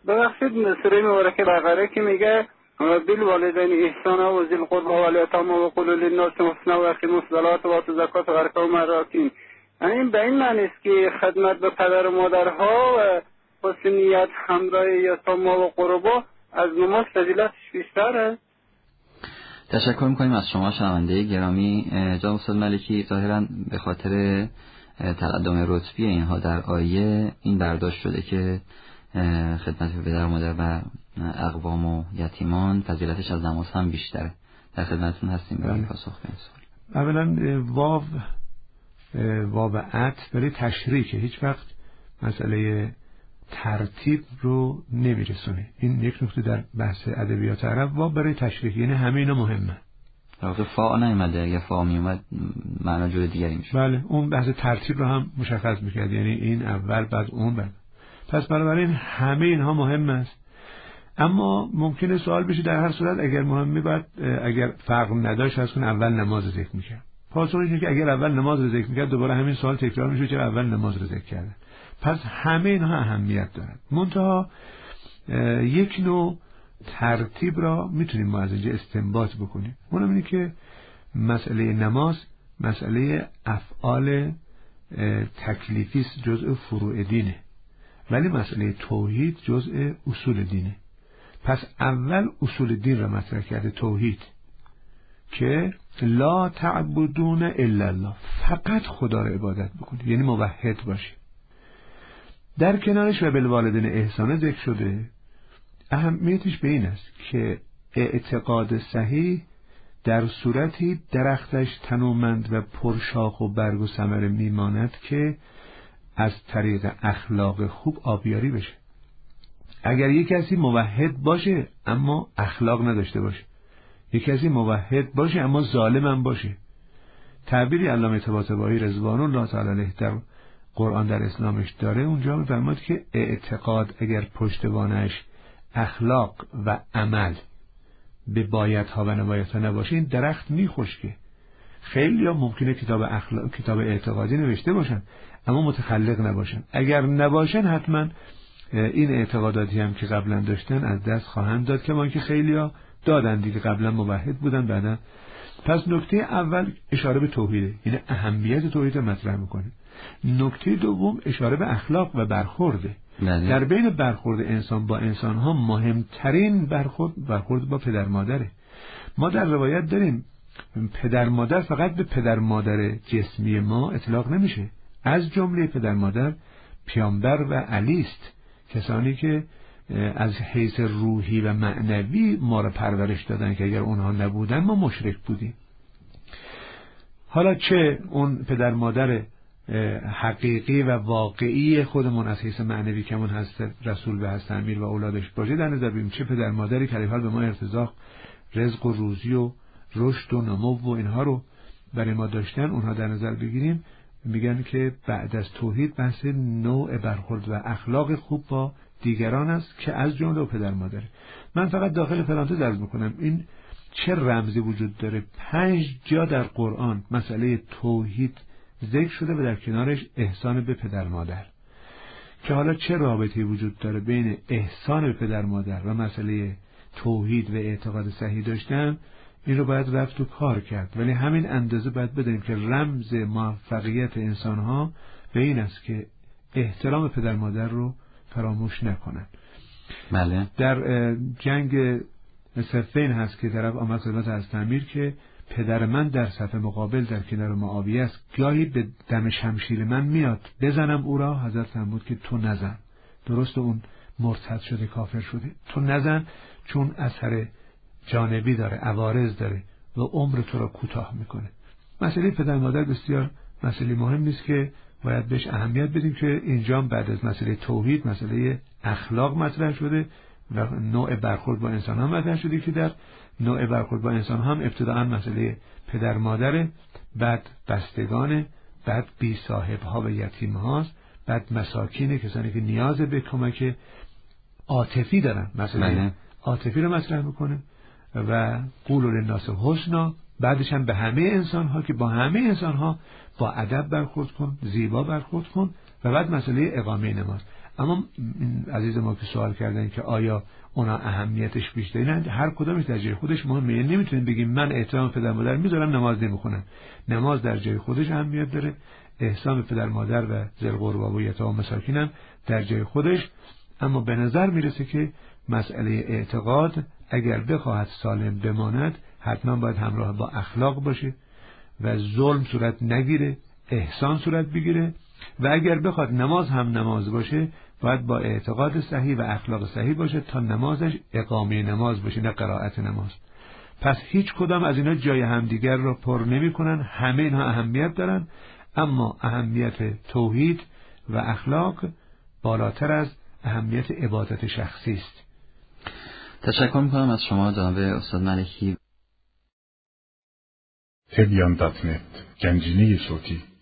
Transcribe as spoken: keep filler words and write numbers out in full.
ببخشید سوره مبارکه بقره که میگه بالوالدین احسانا و ذی القربى والیتامی و قولوا للناس حسنا و اقیموا الصلاة و آتوا الزکاة وارکعوا مع الراکعین، این به این معنی است که خدمت به پدر و مادرها و حسن نیت همراه یتامی و قربا از نماز فضیلتش بیشتره. تشکر میکنیم از شما شنونده گرامی. جناب استاد ملکی، ظاهرا به خاطر تقدم رتبی اینها در آیه این برداشت شده که خدمت به پدر و مادر و اقوام و یتیمان فضیلتش از نماز هم بیشتره. در خدمتتون هستیم برای پاسخ به این سوال. اولا واو واو عطف برای تشریکه، هیچ وقت مسئله ترتیب رو نمیرسونه. این یک نکته در بحث ادبیات عرب، واو برای تشریک، یعنی همه اینا مهمه. البته فا نیومده، اگه فا میومد معنا جور دیگری میشه. بله، اون بحث ترتیب رو هم مشخص میکرد، یعنی این اول بعد اون بعد. پس بنابراین همه اینها مهم است. اما ممکنه سوال بشه در هر صورت اگر مهمه بعد اگر فرق نداشت از کنه اول نماز رو ذکر میکرد. پاسخش اینه که اگر اول نماز رو ذکر میکرد دوباره همین سوال تکرار میشه که اول نماز رو ذکر کرده. پس همه اینها اهمیت دارد. منتها یک نوع ترتیب را میتونیم ما از اینجا استنباط بکنیم. اونم اینه که مسئله نماز مسئله افعال تکلیفی است، جزء فروع دینه، ولی مسئله توحید جزء اصول دینه. پس اول اصول دین را مطرح کرده، توحید، که لا تعبدون الا الله، فقط خدا را عبادت بکنید، یعنی موحد باشید. در کنارش و بالوالدین احسان ذکر شده. اهمیتش به این است که اعتقاد صحیح در صورتی درختش تنومند و پرشاخ و برگ و ثمره میماند که از طریق اخلاق خوب آبیاری بشه. اگر یک کسی موحد باشه اما اخلاق نداشته باشه، یک کسی موحد باشه اما ظالم هم باشه، تعبیری علامه طباطبایی رضوان الله تعالی علیه در قرآن در اسلامش داره، اونجا می‌فرماد که اعتقاد اگر پشتوانش اخلاق و عمل به بایدها و نبایدها نباشه، این درخت میخشکه. خیلی ها ممکنه کتاب اخلاق، کتاب اعتقادی نوشته باشن اما متخلق نباشن. اگر نباشن حتما این اعتقاداتی هم که قبلا داشتن از دست خواهند داد، که ما که خیلی ها دادن دیگه، قبلا موحد بودن بعدا. پس نکته اول اشاره به توحیده، یعنی اهمیت توحید مطرح میکنه. نکته دوم اشاره به اخلاق و برخورده. بله. در بین برخورد انسان با انسان ها مهمترین برخورد برخورد با پدر مادره. ما در روایت داریم پدر مادر فقط به پدر مادر جسمی ما اطلاق نمیشه، از جمله پدر مادر پیامبر و علی است، کسانی که از حیث روحی و معنوی ما را پرورش دادن که اگر اونها نبودن ما مشرک بودیم. حالا چه اون پدر مادر حقیقی و واقعی خودمون از حیث معنوی کمون هست رسول به هست امیر و اولادش باشه در نظر بگیریم، چه پدر مادری که حال به ما ارتزاق رزق و روزی و رشد و نمو و اینها رو برای ما داشتن، اونها در نظر بگیریم، میگن که بعد از توحید بحث نوع برخورد و اخلاق خوب با دیگران است که از جمله پدر مادره. من فقط داخل پرانتز عرض میکنم این چه رمزی وجود داره. پنج جا در قرآن مسئله توحید ذکر شده و در کنارش احسان به پدر مادر، که حالا چه رابطه‌ای وجود داره بین احسان به پدر مادر و مسئله توحید و اعتقاد صحیح داشتن، این رو باید رفت و کار کرد. ولی همین اندازه باید بدونیم که رمز موفقیت انسان‌ها به این است که احترام پدر مادر رو فراموش نکنن. بله. در جنگ صفین هست که طرف آمد خدمت از امیر که پدر من در صف مقابل در کنار معاویه است، گاهی به دم شمشیر من میاد بزنم او را. حضرت فرمود که تو نزن، درست اون مرتد شده کافر شده، تو نزن چون اثر جانبی داره، عوارض داره و عمر تو را کوتاه میکنه. مسئله پدر مادر بسیار مسئله مهم نیست که باید بهش اهمیت بدیم، که اینجا بعد از مسئله توحید مسئله اخلاق مطرح شده و نوع برخورد با انسان هم مطرح شده، که در نوع برخورد با انسان هم ابتداءً مسئله پدر مادره، بعد بستگان، بعد بی صاحب ها و یتیم هاست، بعد مساکین، کسانی که نیاز به کمک عاطفی دارن، مسئله عاطفی رو مطرح میکنه و قولوا للناس حسنا، بعدش هم به همه انسان ها که با همه انسان ها با ادب برخورد کن، زیبا برخورد کن، و بعد مسئله اقامه نماز. اما عزیز ما که سوال کردن که آیا اونا اهمیتش بیشتره، نه، هر کدومش در جای خودش مهمه. یعنی نمیتونیم بگیم من احترام پدر مادر میذارم نماز نمیخونم. نماز در جای خودش اهمیت داره، احسان به پدر مادر و ذی القربی و یتامی و مساکین هم در جای خودش. اما به نظر میرسه که مسئله اعتقاد اگر بخواهد سالم بماند حتما باید همراه با اخلاق باشه و ظلم صورت نگیره، احسان صورت بگیره. و اگر بخواد نماز هم نماز باشه باید با اعتقاد صحیح و اخلاق صحیح باشه تا نمازش اقامه نماز باشه، نه قرائت نماز. پس هیچ کدام از اینا جای همدیگر رو پر نمی کنن، همه اینها اهمیت دارن، اما اهمیت توحید و اخلاق بالاتر از اهمیت عبادت شخصی است. تشکر میکنم از شما جناب استاد ملکی. تبیان دات نت، گنجینه صوتی.